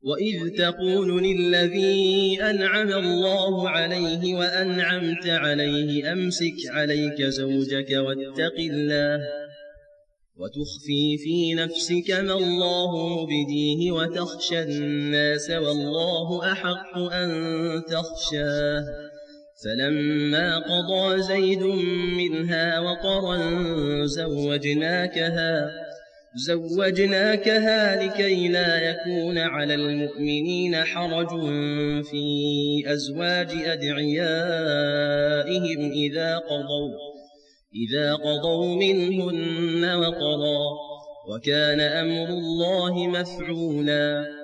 وإذ تقول للذي أنعم الله عليه وأنعمت عليه أمسك عليك زوجك واتق الله وتخفي في نفسك ما الله مبديه وتخشى الناس والله أحق أن تخشاه فلما قضى زيد منها وطرا زوجناكها لكي لا يكون على المؤمنين حرج في أزواج أدعيائهم إذا قضوا منهن وطرا وكان أمر الله مفعولا.